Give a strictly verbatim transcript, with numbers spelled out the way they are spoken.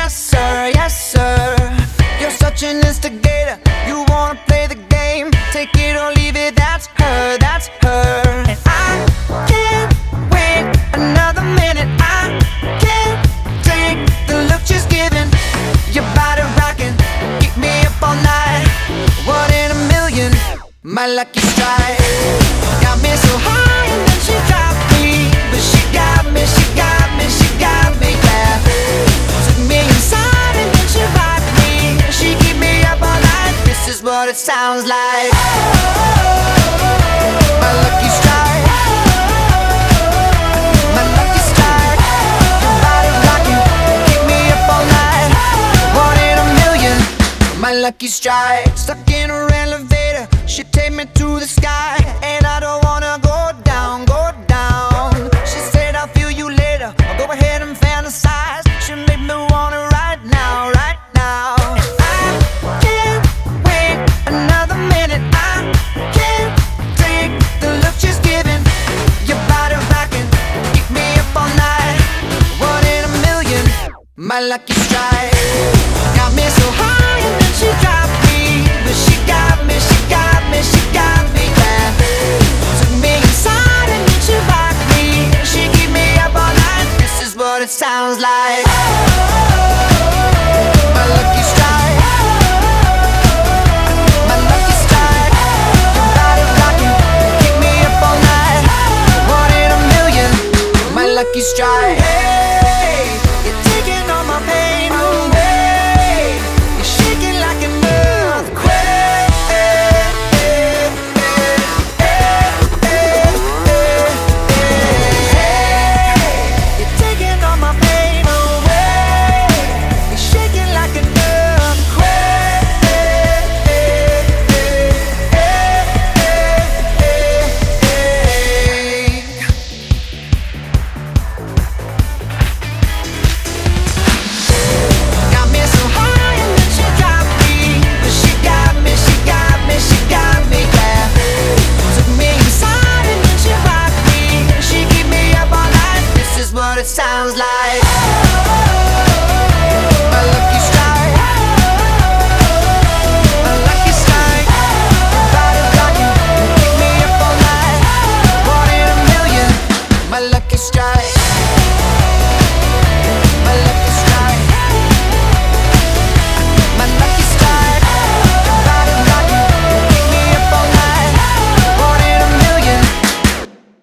yes sir, yes sir. You're such an instigator, you wanna play the game. Take it or leave it, that's her, that's her. And I can't wait another minute. I can't take the look she's giving. Your body rocking, keep me up all night. One in a million, my lucky strike. Got me so high and then she dropped me. But she got me, she got me, she got me, yeah. Took me inside and then she rocked me. She keep me up all night, this is what it sounds like. My lucky strike. My lucky strike. Your body rocking, keep me up all night. One in a million, my lucky strike. Stuck in her elevator, she take me to the sky. And I don't wanna go down, go down. She said I'll feel you later, I'll go ahead and fantasize. She made me wanna right now, right now. And I can't wait another minute. I can't take the look she's giving. Your body rocking, keep me up all night. One in a million, my lucky strike. Got me so high and then she dropped me. But she got me, she got me, she got me, yeah. Took me inside and then she rocked me. She keep me up all night, this is what it sounds like. My lucky strike. My lucky strike. Your body rocking, keep me up all night. One in a million, my lucky strike.